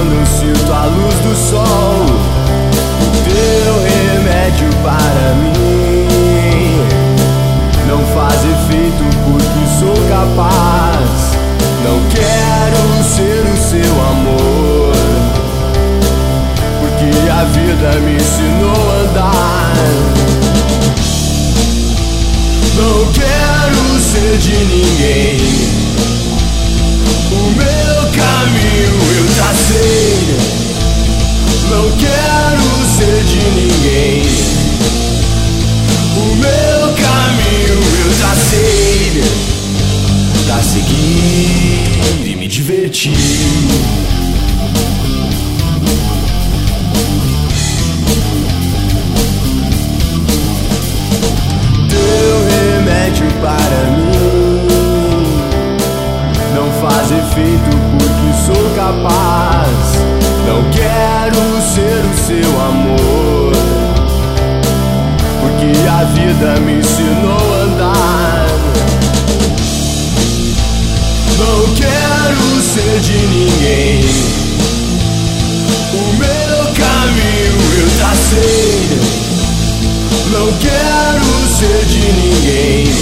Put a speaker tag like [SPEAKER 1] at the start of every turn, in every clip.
[SPEAKER 1] quando sinto a luz do sol, o teu remédio para mim não faz efeito porque sou capaz. Não quero ser o seu amor, porque a vida me ensinou a andar. Não quero ser de ninguém, o meu caminho eu tracei. Não quero ser de ninguém, o meu caminho eu tracei pra seguir e me divertir. Para mim não faz efeito porque sou capaz. Não quero ser o seu amor, porque a vida me ensinou a andar. Não quero ser de ninguém, o meu caminho eu tracei. Não quero ser de ninguém,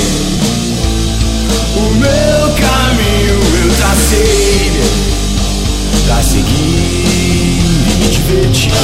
[SPEAKER 1] o meu caminho eu tracei pra seguir e me divertir.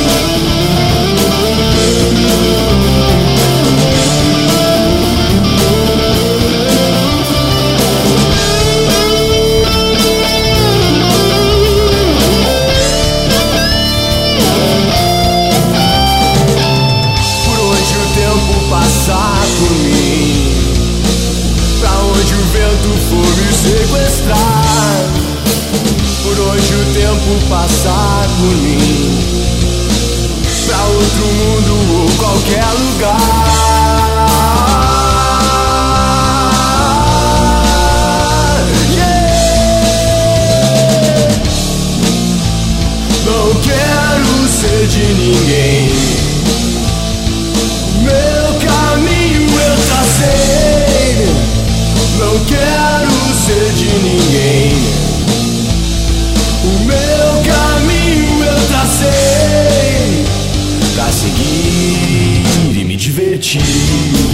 [SPEAKER 1] Por onde o tempo passar por mim, pra onde o vento for me sequestrar, por onde o tempo passar por mim, pra outro mundo ou qualquer lugar. Yeah! Não quero ser de ninguém, meu caminho eu tracei. Não quero ser de ninguém, o meu caminho eu tracei pra seguir e me divertir.